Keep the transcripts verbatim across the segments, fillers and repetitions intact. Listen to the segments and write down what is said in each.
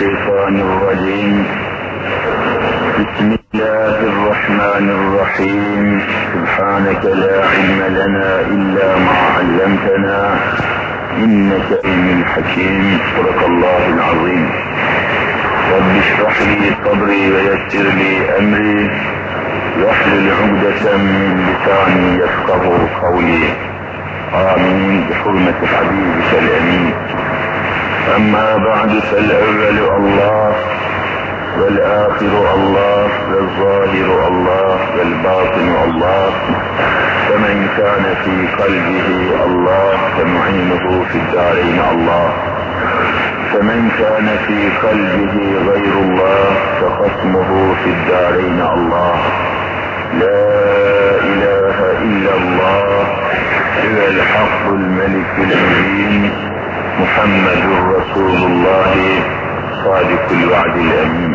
الشيطان الرجيم. بسم الله الرحمن الرحيم. سبحانك لا علم لنا إلا ما علمتنا إنك أنت الحكيم. صدق الله العظيم. رب اشرح لي صدري ويسر لي أمري واحلل عقدة من لساني يفقه قولي. آمين بحرمة حبيبك الأمين. أما بعد فالأول الله والآخر الله والظاهر الله والباطن الله، فمن كان في قلبه الله فمعينه في الدارين الله، فمن كان في قلبه غير الله فخصمه في الدارين الله. لا إله إلا الله هو الحق الملك المبين محمد رسول الله صادق الوعد الأمين.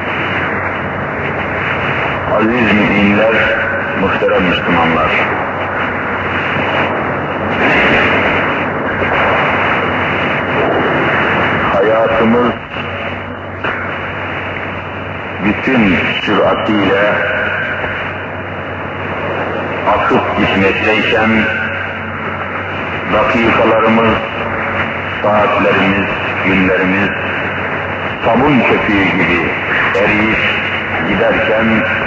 Aziz müminler, muhterem Müslümanlar, hayatımız bütün süratiyle akıp gitmekteyken, dakikalarımız, saatlerimiz, günlerimiz sabun köpüğü gibi eriyip giderken,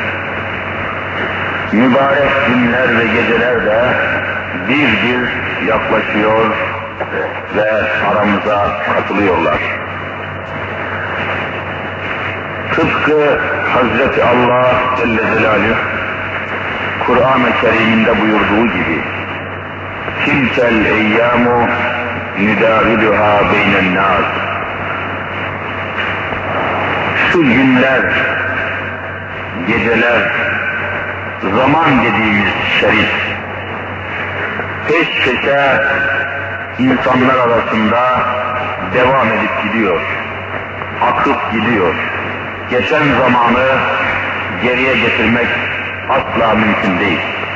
mübarek günler ve geceler de bir bir yaklaşıyor ve aramıza katılıyorlar. Tıpkı Hazreti Allah Celle Celaluhu Kur'an-ı Kerim'inde buyurduğu gibi, tilkel eyyamu nüdaviluha beynen nas. Şu günler, geceler, zaman dediğimiz şerif peş peşe insanlar arasında devam edip gidiyor, akıp gidiyor. Geçen zamanı geriye getirmek asla mümkün değil.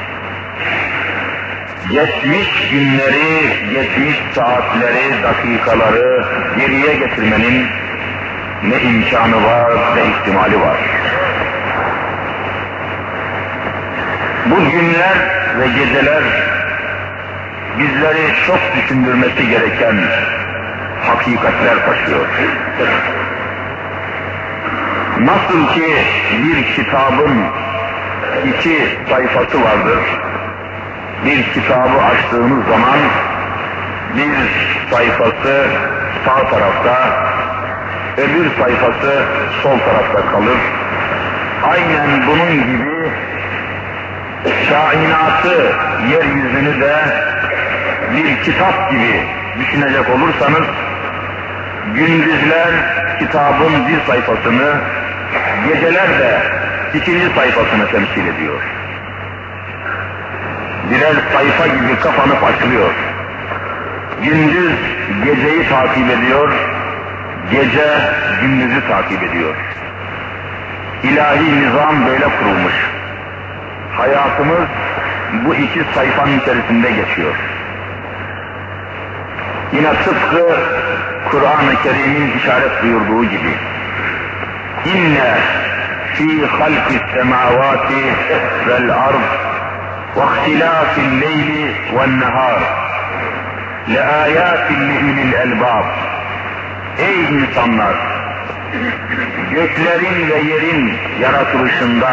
Geçmiş günleri, geçmiş saatleri, dakikaları geriye getirmenin ne imkanı var, ne ihtimali var. Bu günler ve geceler bizleri çok düşündürmesi gereken hakikatler taşıyor. Nasıl ki bir kitabın iki sayfası vardır, bir kitabı açtığınız zaman bir sayfası sağ tarafta, öbür sayfası sol tarafta kalır. Aynen bunun gibi kainatı, yeryüzünü de bir kitap gibi düşünecek olursanız, gündüzler kitabın bir sayfasını, geceler de ikinci sayfasını temsil ediyor. Birer sayfa gibi kapanıp açılıyor. Gündüz geceyi takip ediyor, gece gündüzü takip ediyor. İlahi nizam böyle kurulmuş. Hayatımız bu iki sayfanın içerisinde geçiyor. Yine tıpkı Kur'an-ı Kerim'in işaret buyurduğu gibi, İnne fî halkis semâvâti vel ard ve ihtilâfil leyli ven nehâr le âyâtin li ulil elbâb. Ey insanlar! Göklerin ve yerin yaratılışında,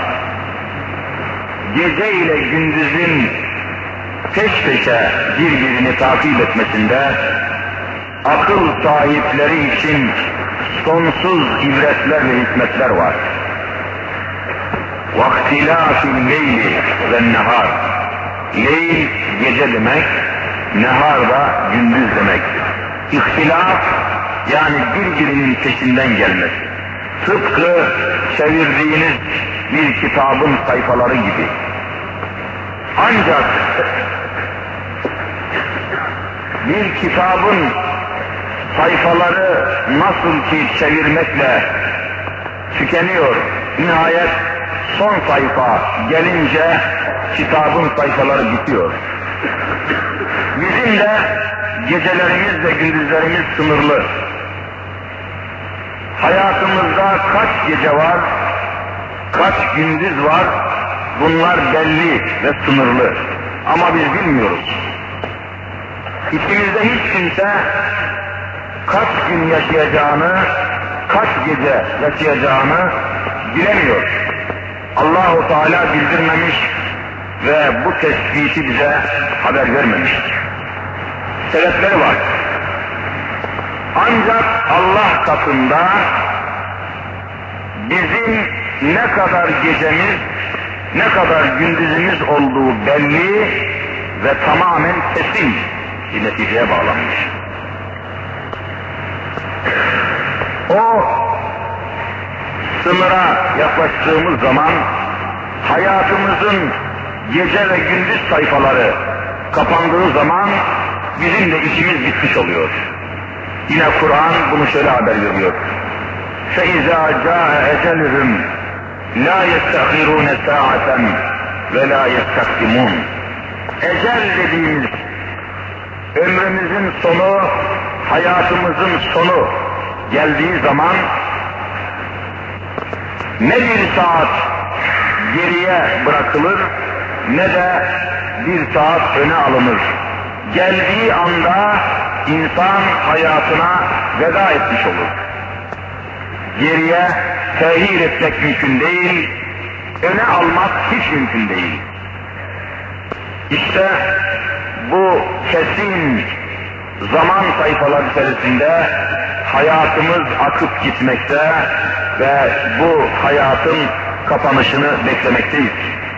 gece ile gündüzün peş peşe birbirini takip etmesinde, akıl sahipleri için sonsuz ibretler ve hikmetler var. وَاخْتِلَافِ اللَّيْلِ وَالنَّهَارِ. Leyl gece demek, nehar da gündüz demektir. İhtilaf, yani birbirinin peşinden gelmesi. Tıpkı çevirdiğiniz bir kitabın sayfaları gibi. Ancak bir kitabın sayfaları nasıl ki çevirmekle tükeniyor, nihayet son sayfa gelince kitabın sayfaları bitiyor. Bizim de gecelerimiz ve gündüzlerimiz sınırlı. Hayatımızda kaç gece var, kaç gündüz var, bunlar belli ve sınırlı. Ama biz bilmiyoruz. İçimizde hiç kimse kaç gün yaşayacağını, kaç gece yaşayacağını bilemiyor. Allah-u Teala bildirmemiş ve bu tespiti bize haber vermemiştir. Sebepleri var. Ancak Allah katında bizim ne kadar gecemiz, ne kadar gündüzümüz olduğu belli ve tamamen kesin bir neticeye bağlanmış. O sınıra yaklaştığımız zaman hayatımızın gece ve gündüz sayfaları kapandığı zaman bizim de işimiz bitmiş oluyor. Yine Kur'an bunu şöyle haber veriyor. فَاِذَا جَاءَ اَجَلِهِمْ لَا يَسْتَخِرُونَ سَاعَةً وَلَا يَسْتَخْدِمُونَ. Ecel dediğimiz ömrümüzün sonu, hayatımızın sonu geldiği zaman ne bir saat geriye bırakılır ne de bir saat öne alınır. Geldiği anda insan hayatına veda etmiş olur. Geriye tehir etmek mümkün değil, öne almak hiç mümkün değil. İşte bu kesin zaman sayfalar içerisinde hayatımız akıp gitmekte ve bu hayatın kapanışını beklemekteyiz.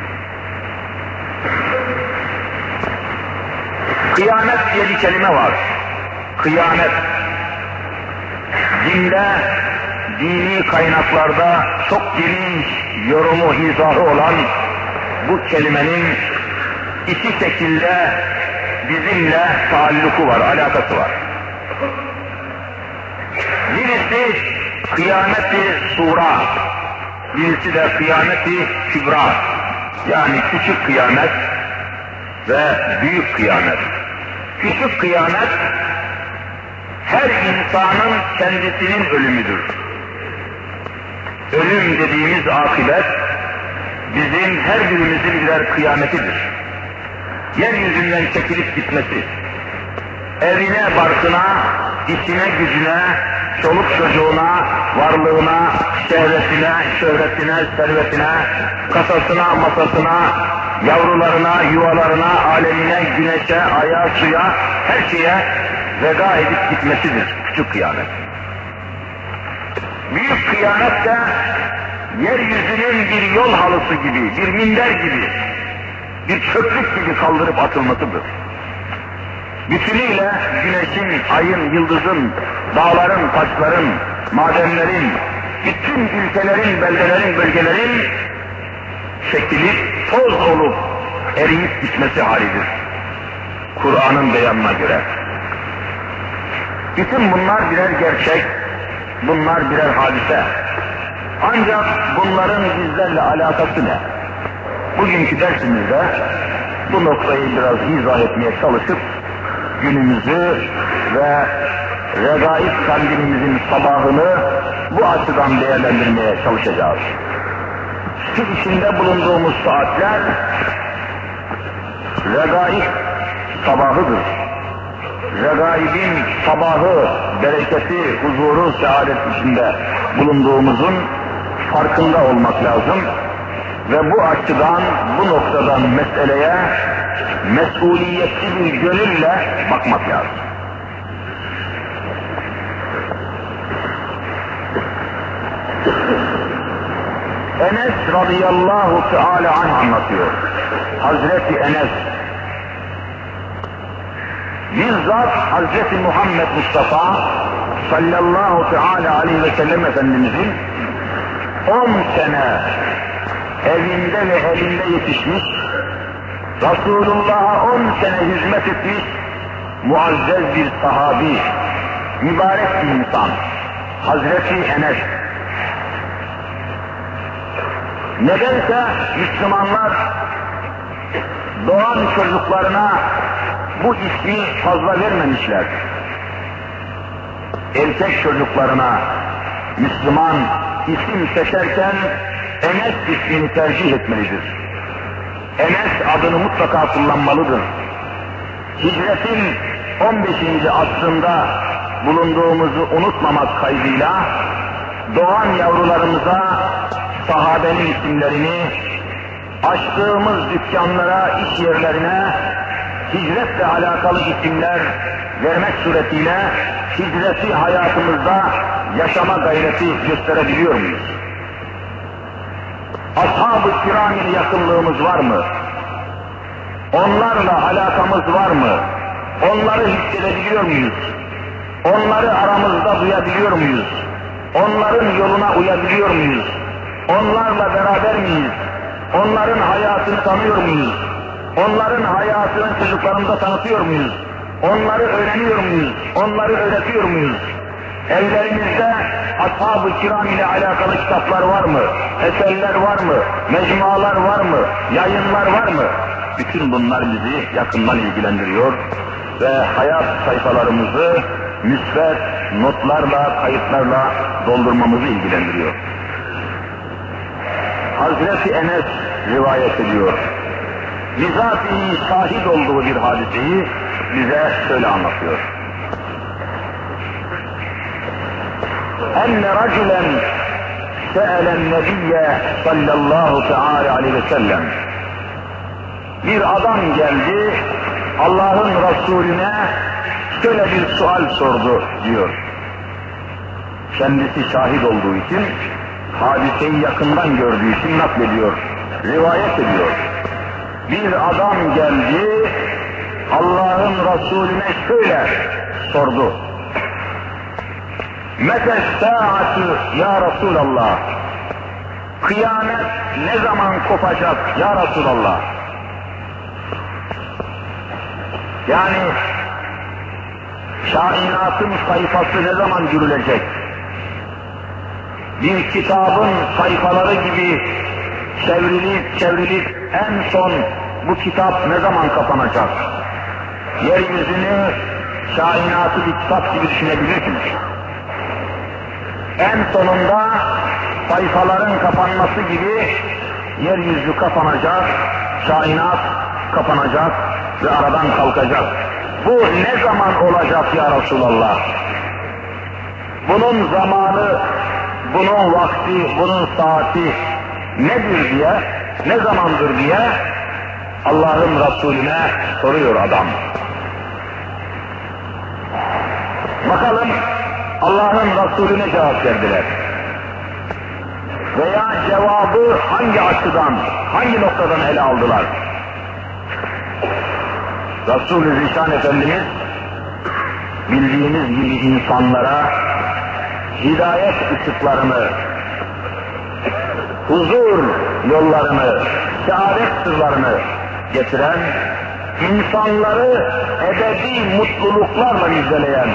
Kıyamet diye bir kelime var. Kıyamet. Dinde, dini kaynaklarda çok geniş yorumu, izahı olan bu kelimenin iki şekilde bizimle taalluku var, alakası var. Birisi kıyameti sura, birisi de kıyameti kübra. Yani küçük kıyamet ve büyük kıyamet. Küçük kıyamet her insanın kendisinin ölümüdür. Ölüm dediğimiz akıbet bizim her birimizin birer kıyametidir. Yeryüzünden çekilip gitmesi, evine, barkına, işine, gücüne, çoluk çocuğuna, varlığına, şehvetine, şöhretine, servetine, kasasına, masasına, yavrularına, yuvalarına, alemine, güneşe, aya, suya, her şeye veda edip gitmesidir küçük kıyamet. Büyük kıyamet de yeryüzünün bir yol halısı gibi, bir minder gibi, bir çöplük gibi kaldırıp atılmasıdır. Bütünüyle güneşin, ayın, yıldızın, dağların, taşların, madenlerin, bütün ülkelerin, beldelerin, bölgelerin çekilip toz olup eriyip gitmesi halidir. Kur'an'ın beyanına göre. Bütün bunlar birer gerçek, bunlar birer hadise. Ancak bunların bizlerle alakası ne? Bugünkü dersimizde bu noktayı biraz izah etmeye çalışıp günümüzü ve Regaib Kandil'imizin sabahını bu açıdan değerlendirmeye çalışacağız. Şu içinde bulunduğumuz saatler Regaib sabahıdır. Regaib'in sabahı, bereketi, huzuru, saadet içinde bulunduğumuzun farkında olmak lazım. Ve bu açıdan, bu noktadan meseleye mesuliyetli bir gönülle bakmak lazım. Enes radıyallahu teala anh anlatıyor. Hazreti Enes, bizzat Hazreti Muhammed Mustafa sallallahu teala aleyhi ve sellem Efendimizin on sene evinde ve elinde yetişmiş, Resulullah'a on sene hizmet etmiş, muazzez bir sahabi, mübarek bir insan, Hazreti Enes. Nedense Müslümanlar doğan çocuklarına bu ismi fazla vermemişler. Erkek çocuklarına Müslüman isim seçerken Enes ismini tercih etmelidir. Enes adını mutlaka kullanmalıdır. Hicretin on beşinci asrında bulunduğumuzu unutmamak kaydıyla doğan yavrularımıza sahabenin isimlerini, açtığımız dükkanlara, iş yerlerine hicretle alakalı isimler vermek suretiyle hicreti hayatımızda yaşama gayreti gösterebiliyor muyuz? Ashab-ı kiram ile yakınlığımız var mı? Onlarla alakamız var mı? Onları hissedebiliyor muyuz? Onları aramızda duyabiliyor muyuz? Onların yoluna uyabiliyor muyuz? Onlarla beraber miyiz? Onların hayatını tanıyor muyuz? Onların hayatını çocuklarımıza tanıtıyor muyuz? Onları öğreniyor muyuz? Onları öğretiyor muyuz? Evlerimizde ashab-ı kiram ile alakalı kitaplar var mı? Eserler var mı? Mecmualar var mı? Yayınlar var mı? Bütün bunlar bizi yakından ilgilendiriyor ve hayat sayfalarımızı müsbet notlarla, kayıtlarla doldurmamızı ilgilendiriyor. Hazreti Enes rivayet ediyor. Bizatihi şahit olduğu bir hadiseyi bize şöyle anlatıyor. Enne raculen se'elen nebiyye sallallahu teala aleyhi ve sellem. Bir adam geldi, Allah'ın Resulüne şöyle bir sual sordu diyor. Kendisi şahit olduğu için, hadiseyi yakından gördüğü için naklediyor, rivayet ediyor. Bir adam geldi, Allah'ın Resulüne şöyle sordu. Mete saatü ya Resulallah. Kıyamet ne zaman kopacak ya Resulallah? Yani kainatın sayfası ne zaman görülecek? Bir kitabın sayfaları gibi çevrilip çevrilip en son bu kitap ne zaman kapanacak? Yeryüzünü, kainatı bir kitap gibi düşünebilirsiniz. En sonunda sayfaların kapanması gibi yeryüzü kapanacak, kainat kapanacak ve aradan kalkacak. Bu ne zaman olacak ya Resulallah? Bunun zamanı, bunun vakti, bunun saati nedir diye, ne zamandır diye Allah'ın Resulüne soruyor adam. Bakalım Allah'ın Resulüne cevap verdiler. Veya cevabı hangi açıdan, hangi noktadan ele aldılar? Resul-i Zişan Efendimiz bildiğiniz gibi insanlara hidayet ışıklarını, huzur yollarını, saadet sırlarını getiren, insanları ebedi mutluluklarla müjdeleyen,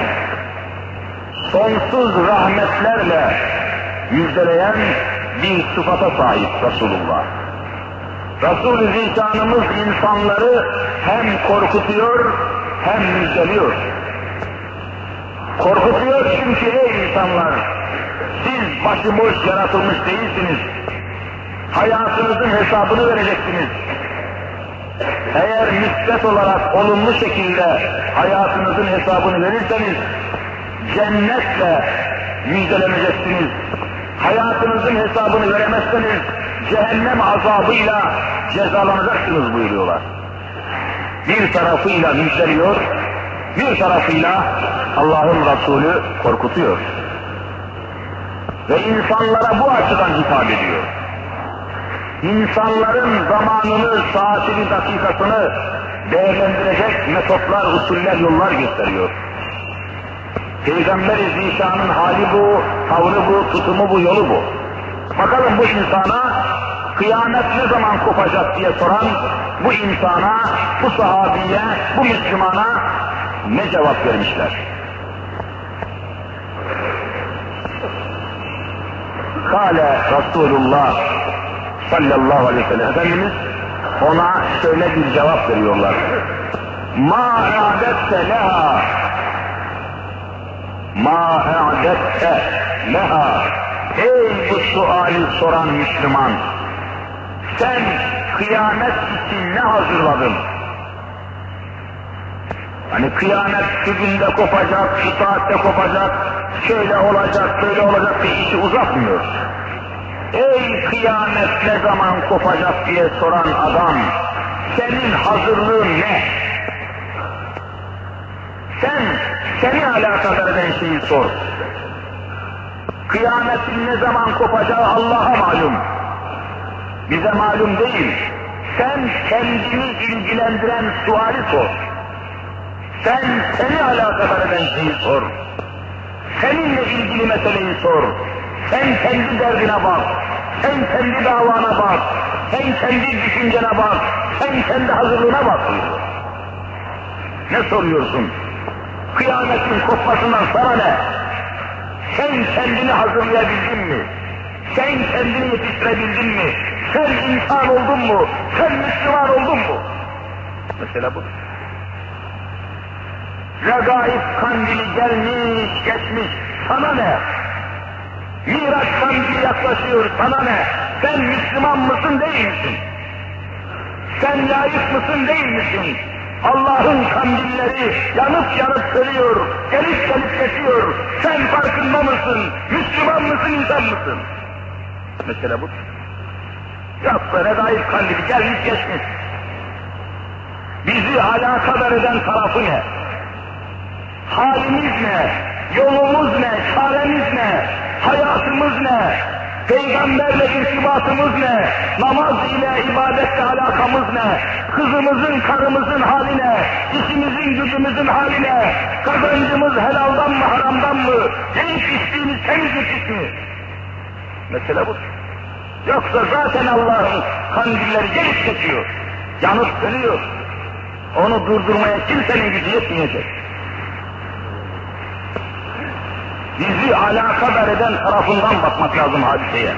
sonsuz rahmetlerle müjdeleyen bir sıfata sahip Resulullah. Resul-i Zişanımız insanları hem korkutuyor hem müjdeliyor. Korkutuyor çünkü ey insanlar, siz başıboş yaratılmış değilsiniz. Hayatınızın hesabını vereceksiniz. Eğer müsbet olarak olumlu şekilde hayatınızın hesabını verirseniz cennetle müjdeleneceksiniz. Hayatınızın hesabını veremezseniz cehennem azabıyla cezalanacaksınız buyuruyorlar. Bir tarafıyla müjdeliyor, bir tarafıyla Allah'ın Resulü korkutuyor. Ve insanlara bu açıdan hitap ediyor. İnsanların zamanını, saatini, dakikasını değerlendirecek metotlar, usuller, yollar gösteriyor. Peygamber-i Zişan'ın hali bu, tavrı bu, tutumu bu, yolu bu. Bakalım bu insana kıyamet ne zaman kopacak diye soran bu insana, bu sahabiye, bu Müslümana ne cevap vermişler? Kâle Resulullah sallallahu aleyhi ve sellem Efendimiz ona şöyle bir cevap veriyorlar. Ma a'dette leha ma a'dette leha. Ey bu suali soran Müslüman, sen kıyamet için ne hazırladın? Hani kıyamet şu günde kopacak, şu saatte kopacak, şöyle olacak, böyle olacak diye işi uzatmıyor. Ey kıyamet ne zaman kopacak diye soran adam, senin hazırlığın ne? Sen, seni alakadar eden şeyi sor. Kıyametin ne zaman kopacağı Allah'a malum. Bize malum değil. Sen kendini ilgilendiren suali sor. Sen seni alakadar eden şeyi sor. Seninle ilgili meseleyi sor. Sen kendi derdine bak. Sen kendi davana bak. Sen kendi düşüncene bak. Sen kendi hazırlığına bak. Ne soruyorsun? Kıyametin kopmasından sana ne? Sen kendini hazırlayabildin mi? Sen kendini yetiştirebildin mi? Sen insan oldun mu? Sen Müslüman oldun mu? Mesela bu. Regaib kandili gelmiş, geçmiş, sana ne? Miraç kandili yaklaşıyor, sana ne? Sen Müslüman mısın, değil misin? Sen layık mısın, değil misin? Allah'ın kandilleri yanıp yanıp sönüyor, gelip gelip geçiyor. Sen farkında mısın? Müslüman mısın, insan mısın? Mesela bu. Yoksa regaib kandili gelmiş geçmiş. Bizi alakadar eden tarafı ne? Halimiz ne? Yolumuz ne? Çaremiz ne? Hayatımız ne? Peygamberle irtibatımız ne? Namaz ile, ibadetle alakamız ne? Kızımızın, karımızın hali ne? İşimizin, gücümüzün hali ne? Kazancımız helaldan mı, haramdan mı? Yiyip içtiğimiz temizlik iş mi? Mesele bu. Yoksa zaten Allah'ın kandilleri gelip geçiyor. Yanıp sönüyor. Onu durdurmaya kimsenin gücü yetmeyecek. Bizi alakadar eden tarafından bakmak lazım hadiseye.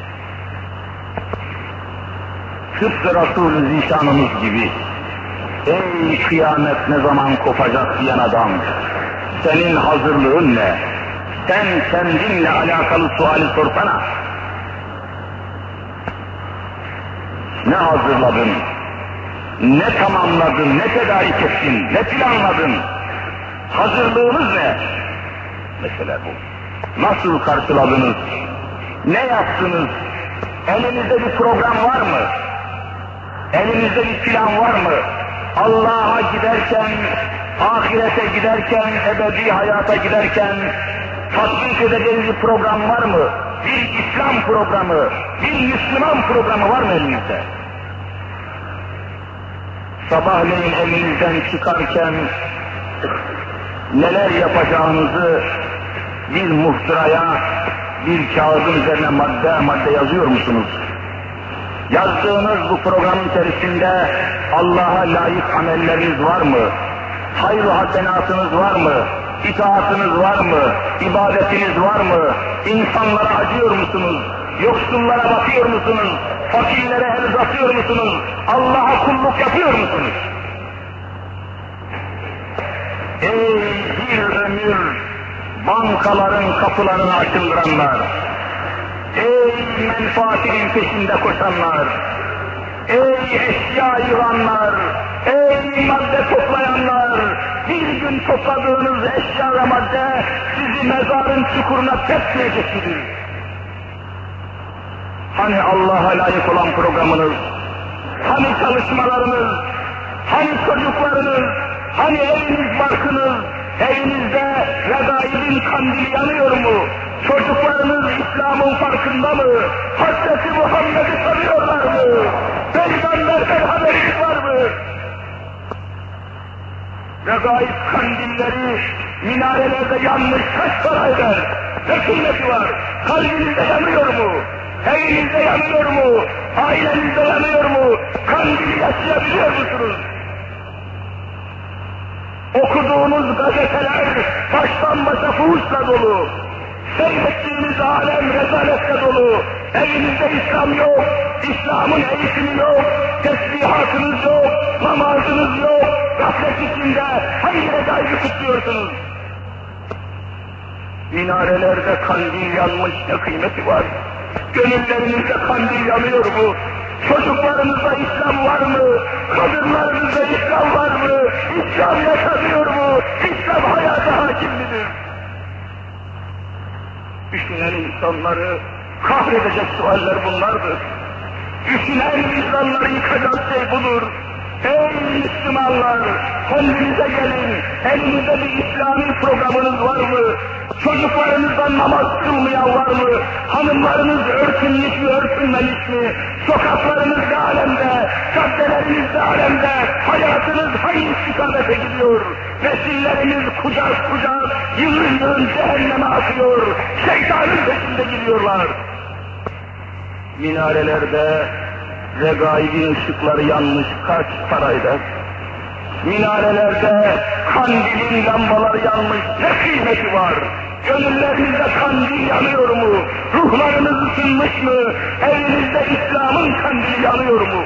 Tıpkı Resul-i Zişanımız gibi, ey kıyamet ne zaman kopacak diyen adam, senin hazırlığın ne? Sen kendinle alakalı suali sorsana. Ne hazırladın? Ne tamamladın? Ne tedarik ettin? Ne planladın? Hazırlığınız ne? Mesela bu. Nasıl karşıladınız? Ne yaptınız? Elinizde bir program var mı? Elinizde bir plan var mı? Allah'a giderken, ahirete giderken, ebedi hayata giderken tatbik edeceğiniz bir program var mı? Bir İslam programı, bir Müslüman programı var mı elinizde? Sabahleyin elinizden çıkarken neler yapacağınızı bir muhtıraya, bir kağıdın üzerine madde madde yazıyor musunuz? Yazdığınız bu program içerisinde Allah'a layık amelleriniz var mı? Hayır-ı hasenatınız var mı? İtaatınız var mı? İbadetiniz var mı? İnsanlara acıyor musunuz? Yoksullara bakıyor musunuz? Fakirlere el uzatıyor musunuz? Allah'a kulluk yapıyor musunuz? Ey bir ömür bankaların kapılarını açıldıranlar, ey menfaatinin peşinde koşanlar, ey eşya yığanlar, ey madde toplayanlar, bir gün topladığınız eşya ve madde sizi mezarın çukuruna tepmeyecek midir? Hani Allah'a layık olan programınız, hani çalışmalarınız, hani çocuklarınız, hani eviniz barkınız, evinizde regaibin kandili yanıyor mu? Çocuklarınız İslam'ın farkında mı? Hazreti Muhammed'i tanıyorlar mı? Peygamberden haberiniz var mı? Regaib kandilleri minarelerde yanmış kaç para eder? Ne kıymeti var? Kalbinizde yanıyor mu? Evinizde yanıyor mu? Ailenizde yanıyor mu? Kandili yaşayabiliyor musunuz? Okuduğunuz gazeteler baştan başa fuhuşla dolu. Seyrettiğiniz alem rezaletle dolu. Evinizde İslam yok, İslam'ın eğitimi yok, tesbihatınız yok, namazınız yok, gaflet içinde hangi regaibı kutluyorsunuz? Minarelerde kandil yanmış, ne kıymeti var? Gönüllerinizde kandil yanıyor mu? Çocuklarınızda İslam var mı? Kadınlarınızda İslam var mı? İslam yaşanıyor mu? İslam hayata hakim midir? Düşünen insanları kahredecek sualler bunlardır. Düşünen insanları yıkacak şey budur. Ey Müslümanlar! Kendinize gelin! Elinizde bir İslami programınız var mı? Çocuklarınızdan namaz kılmayan var mı? Hanımlarınız örtünmüş mü, örtünmemiş mi? Sokaklarınız ne alemde? Caddeleriniz ne alemde? Hayatınız hangi istikamete gidiyor? Nesilleriniz kucak kucak, yığın yığın cehenneme akıyor. Şeytanın peşinde gidiyorlar. Minarelerde regaibin ışıkları yanmış kaç parayla? Minarelerde kandilin lambaları yanmış ne kıymeti var? Gönüllerinizde kandil yanıyor mu? Ruhlarınız ısınmış mı? Evinizde İslam'ın kandili yanıyor mu?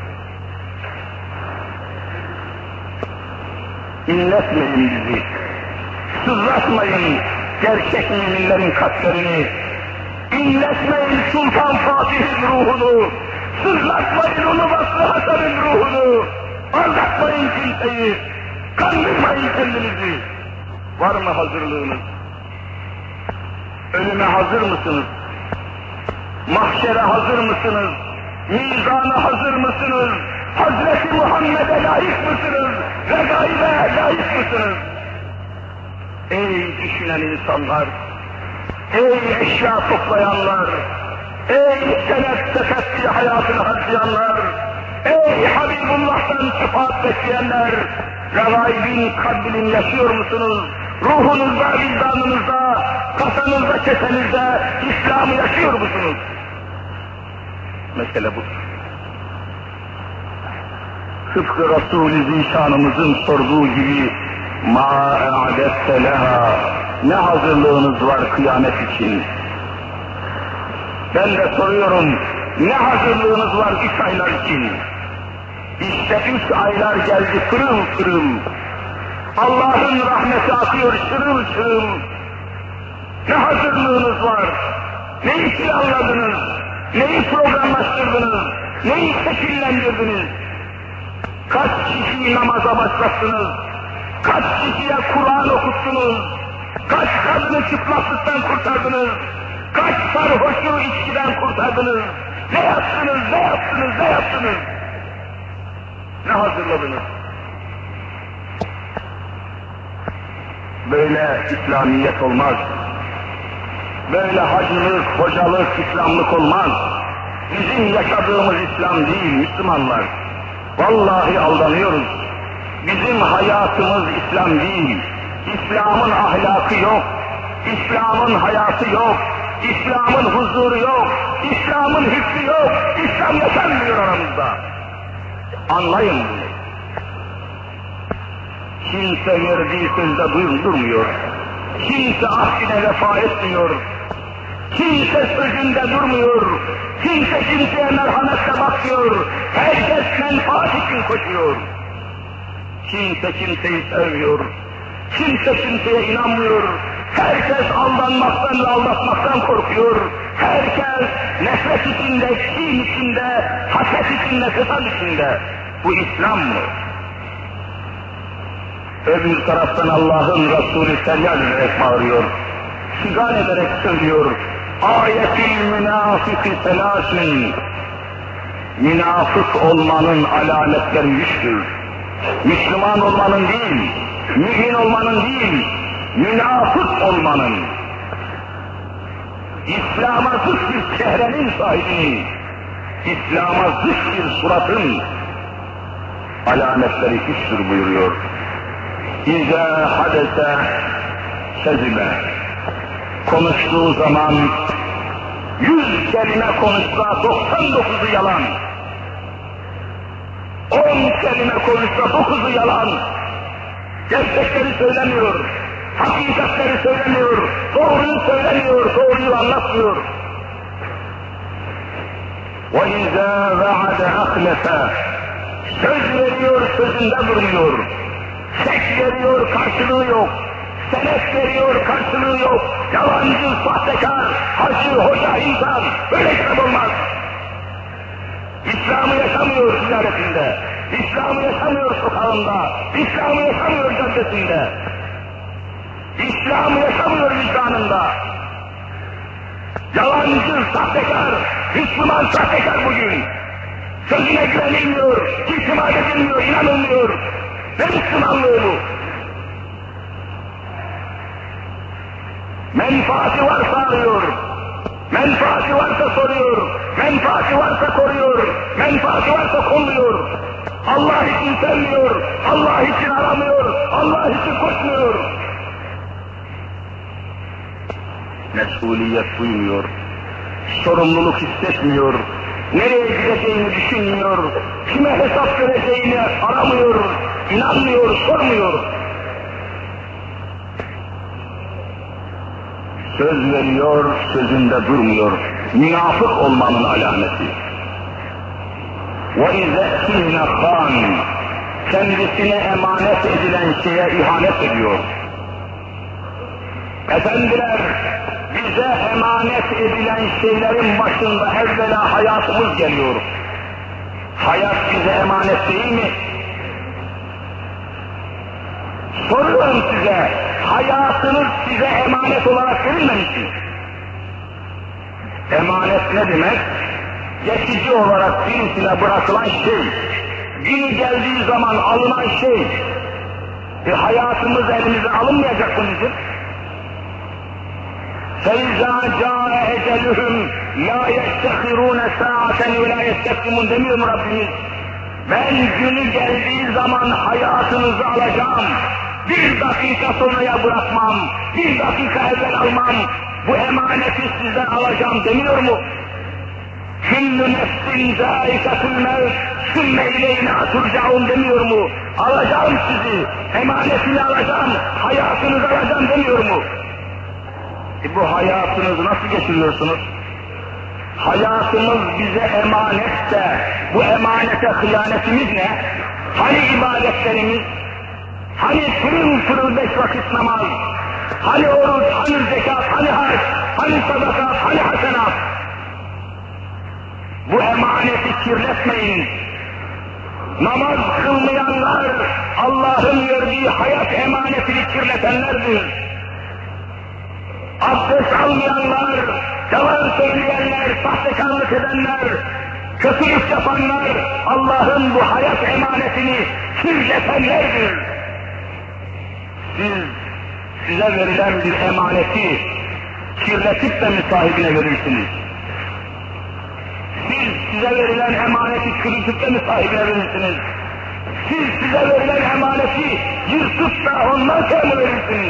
İnletmeyin bizi. Sızlatmayın gerçek müminlerin kalplerini. İnletmeyin Sultan Fatih'in ruhunu. Sızlatmayın onu Vasfı Hasan'ın ruhunu. Aldatmayın kimseyi. Kandırmayın kendinizi. Var mı hazırlığınız? Ölüme hazır mısınız? Mahşere hazır mısınız? Mizana hazır mısınız? Hazreti Muhammed'e layık mısınız? Regaibe layık mısınız? Ey düşünen insanlar! Ey eşya toplayanlar! Ey senet tefekkür hayatını harcayanlar! Ey Habibullah'tan şefaat bekleyenler! Regaibin kalbini yaşıyor musunuz? Ruhunuzda, vicdanınızda, kasanızda, kesenizde İslam'ı yaşıyor musunuz? Mesele budur. Tıpkı Resul-i Zişanımızın sorduğu gibi مَا اَعْدَتَّ لَهَا ne hazırlığınız var kıyamet için? Ben de soruyorum, ne hazırlığınız var üç aylar için? İşte üç aylar geldi pırıl pırıl. Allah'ın rahmeti akıyor şırıl şırıl. Ne hazırlığınız var? Neyi planladınız? Neyi programlaştırdınız? Neyi şekillendirdiniz? Kaç kişiyi namaza başlattınız? Kaç kişiye Kur'an okuttunuz? Kaç kadını çıplaklıktan kurtardınız? Kaç sarhoşu içkiden kurtardınız? Ne yaptınız, ne yaptınız, ne yaptınız? Ne hazırladınız? Böyle İslamiyet olmaz. Böyle hacılık, hocalık, İslamlık olmaz. Bizim yaşadığımız İslam değil Müslümanlar. Vallahi aldanıyoruz. Bizim hayatımız İslam değil. İslam'ın ahlakı yok. İslam'ın hayatı yok. İslam'ın huzuru yok. İslam'ın hükmü yok. İslam yaşanmıyor aramızda. Anlayın bunu. Kimse verdiği sözde durmuyor. Kimse ahdine vefa etmiyor. Kimse sözünde durmuyor. Kimse kimseye merhametle bakmıyor. Herkes menfaat için koşuyor. Kimse kimseyi sevmiyor. Kimse kimseye inanmıyor. Herkes aldanmaktan ve aldatmaktan korkuyor. Herkes nefret içinde, kin içinde, haset içinde, fesat içinde. Bu İslam mı? Öbür taraftan Allah'ın Resulü feryal ederek bağırıyor. Figan ederek söylüyor. Ayetil münafiki selâsün. Münafık olmanın alametleri üçtür. Müslüman olmanın değil, mümin olmanın değil, münafık olmanın. İslam'a zıt bir çehrenin sahibinin, İslam'a zıt bir suratın alametleri üçtür buyuruyor. İzâ hadese kezime. Konuştuğu zaman yüz kelime konuşsa doksan dokuzu yalan. On kelime konuşsa dokuzu yalan. Gerçekleri söylemiyor. Hakikatleri söylemiyor. Doğruyu söylemiyor. Doğruyu anlatmıyor. وَاِذَا وَعَدَ اَخْلَفَ. Söz veriyor, sözünde durmuyor. Çek veriyor, karşılığı yok. senet veriyor, karşılığı yok. Yalancı, sahtekar, hacı, hoca, insan, böyle İslam olmaz. İslam'ı yaşamıyor ziyaretinde, İslam'ı yaşamıyor sokağında, İslam'ı yaşamıyor caddesinde, İslam'ı yaşamıyor vicdanında. Yalancı, sahtekar, Müslüman sahtekar bugün. Sözüne güvenilmiyor, itimat edilmiyor, inanılmıyor. Ne Müslümanlığı bu? Menfaati varsa arıyor, menfaati varsa soruyor, menfaati varsa koruyor, menfaati varsa kolluyor. Allah için sevmiyor, Allah için aramıyor, Allah için koşmuyor. Mesuliyet duymuyor, sorumluluk hissetmiyor, nereye gideceğini düşünmüyor, kime hesap vereceğini aramıyor, inanmıyor, sormuyor. Söz veriyor, sözünde durmuyor. Münafık olmanın alameti. وَاِذَا اَتِينَ خَانٍ kendisine emanet edilen şeye ihanet ediyor. Efendiler, bize emanet edilen şeylerin başında evvela hayatımız geliyor. Hayat bize emanet değil mi? Soruyorum size, hayatınız size emanet olarak verilmemiş mi? Emanet ne demek? Geçici olarak birisine bırakılan şey, günü geldiği zaman alınan şey, e, hayatımız elimize alınmayacak mı bizim? فَاِذَا جَاءَ اَجَلُهُمْ لَا يَسْتَخِرُونَ سَاعَةً وَلَا يَسْتَقْدِمُونَ demiyor mu Rabbimiz? Ben günü geldiği zaman hayatınızı alacağım, bir dakika sonraya bırakmam, bir dakika evvel almam, bu emaneti sizden alacağım demiyor mu? Küllü nefsin zâikatül mevt, sümme ileyne turcaun demiyor mu? Alacağım sizi, emanetini alacağım, hayatınızı alacağım demiyor mu? E bu hayatınızı nasıl geçiriyorsunuz? Hayatımız bize emanet de, bu emanete hıyanetimiz ne? Hani ibadetlerimiz? Hani pırıl pırıl beş vakit namaz? Hani oruç, hani zekat, hani hac, hani sadaka, hani hasenat? Bu emaneti kirletmeyin. Namaz kılmayanlar, Allah'ın verdiği hayat emanetini kirletenlerdir. Abdest almayanlar, yalan söyleyenler, sahtekarlık edenler, kötülük yapanlar, Allah'ın bu hayat emanetini kirletenlerdir. Siz, size verilen bir emaneti kirletip de mi sahibine verirsiniz? Siz, size verilen emaneti kirletip de mi sahibine verirsiniz? Siz, size verilen emaneti yırtıp da ondan sonra mı verirsiniz?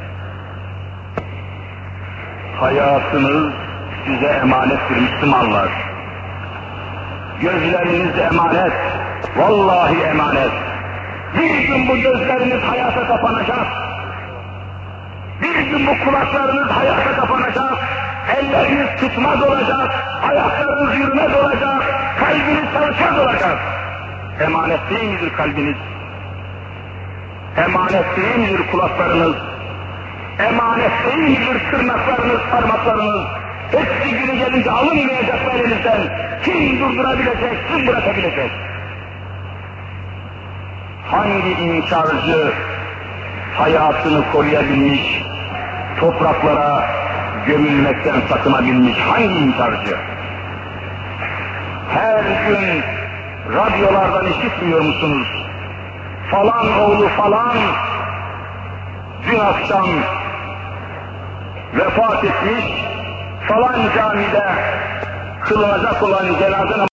Hayatınız size emanettir Müslümanlar. Gözleriniz emanet, vallahi emanet. Bir gün bu gözleriniz hayata kapanacak. Bir gün bu kulaklarınız hayata kapanacak. Elleriniz tutmaz olacak, ayaklarınız yürümez olacak, kalbiniz çalışmaz olacak. Emanet değil midir kalbiniz? Emanet değil midir kulaklarınız? Emanet değil midir tırnaklarınız, parmaklarınız? Hepsi günü gelince alınmayacak elinizden. Kim durdurabilecek, kim bırakabilecek? Hangi inkarcı hayatını koruyabilmiş, topraklara gömülmekten sakınabilmiş hangi inkarcı? Her gün radyolardan işitmiyor musunuz? Falan oğlu falan dün akşam vefat etmiş, falan camide kılınacak olan cenaze